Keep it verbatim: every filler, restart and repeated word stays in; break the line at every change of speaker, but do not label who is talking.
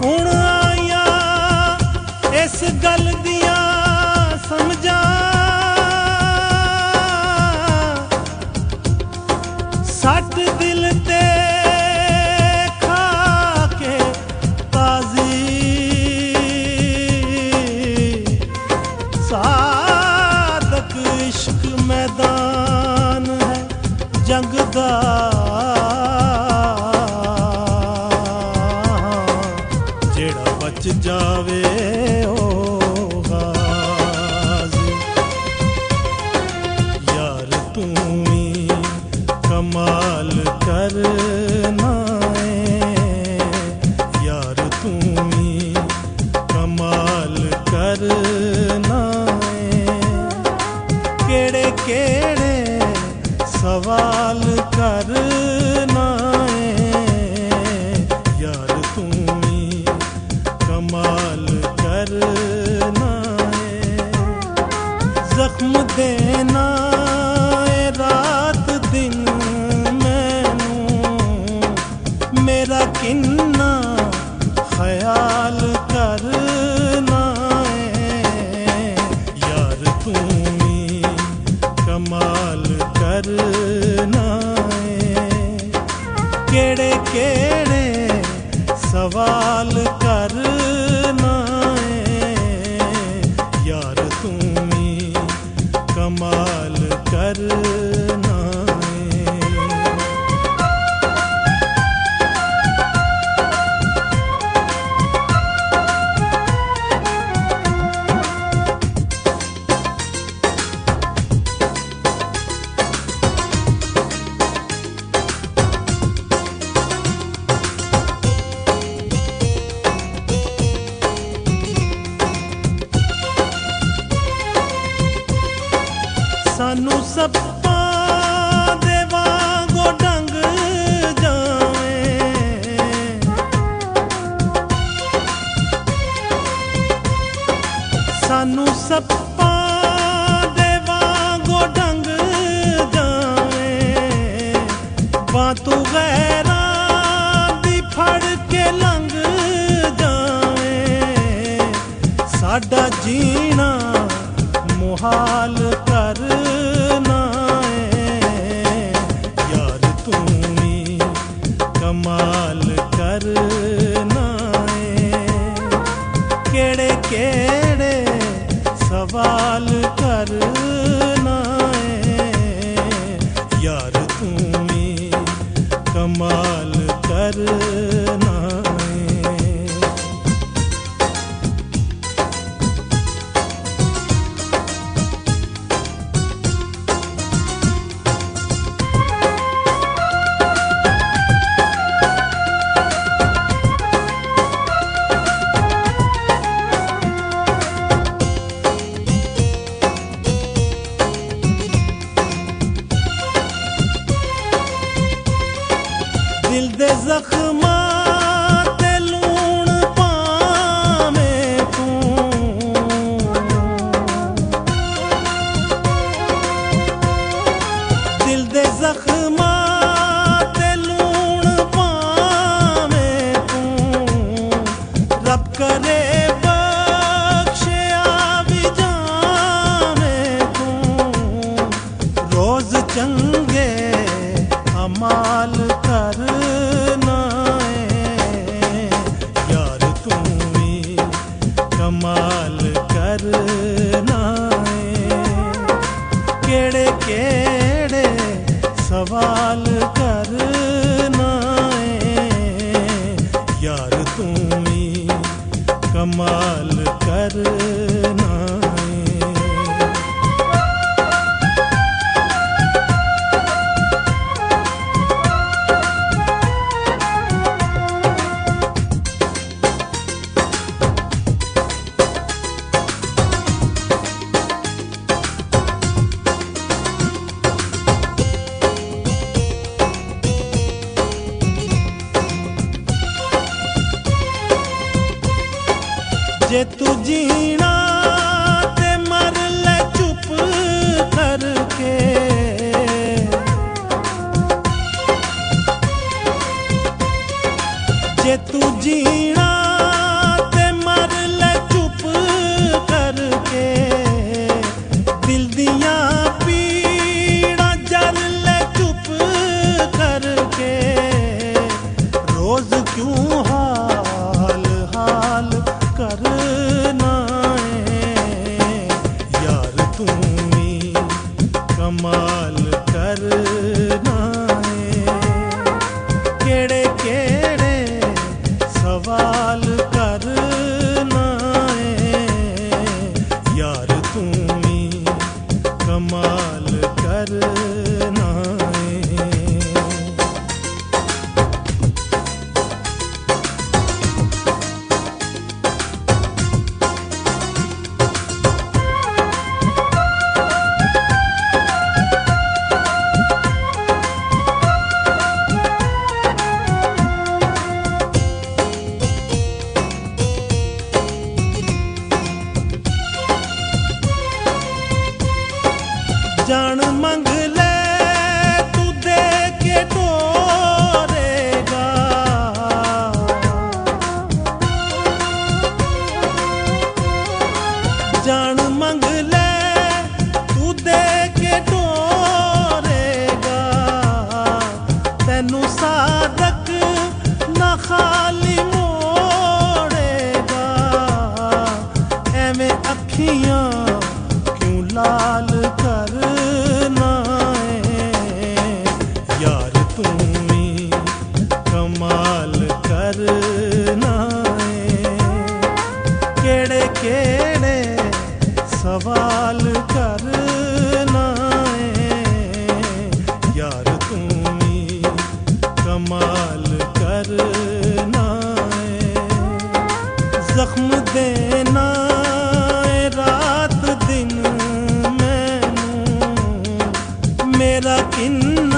हुण आया इस गल दिया समझा सट दिल ते खा के ताजी सादक इश्क मैदान है जंग दा जेड़ा बच जावे ओ गाज़ी यार तू ही कमाल करना है यार तू ही कमाल करना है केड़े केड़े सवाल करना है यार तू ही कमाल करना है जख्म देना है रात दिन मेरा किन्ना ख्याल करना है यार तू ही कमाल करना है केड़े केड़े सवाल करना है यार तू ही कमाल करना सानू सप्पा दे वांगो डंग जावे सानू सप्पा दे वांगो डंग जावे बातों गैरा दी फड़ के लंघ जावे साडा जीना मुहाल करना है यार तू ही कमाल करना है केड़े केड़े सवाल करना है यार तू ही कमाल करना दिल दे जख्मां ते लूण पावें तू दिल दे जख्मां ते लूण पावें तू रब करे बख्शिया भी जावें तू रोज चंगे अमाल करना है यार तू ही कमाल करना है केड़े केड़े सवाल करना है यार तू ही कमाल करना जे तू जीना ते मर ले चुप करके जे तू जीना क्यों हाल हाल करना है यार तू ही कमाल करना है केड़े केड़े सवाल करना है यार तू ही कमाल करना है। जान मंग ले तू दे के तोरेगा जान मंग ले तू दे के तोरेगा तेनू सादक ना खाली मोड़ेगा एवें अखियां क्यों लाल करना है यार तू ही कमाल करना है केड़े केड़े सवाल करना है यार तू ही कमाल करना है जख्म देना रात दिन मैनू मेरा किन्ना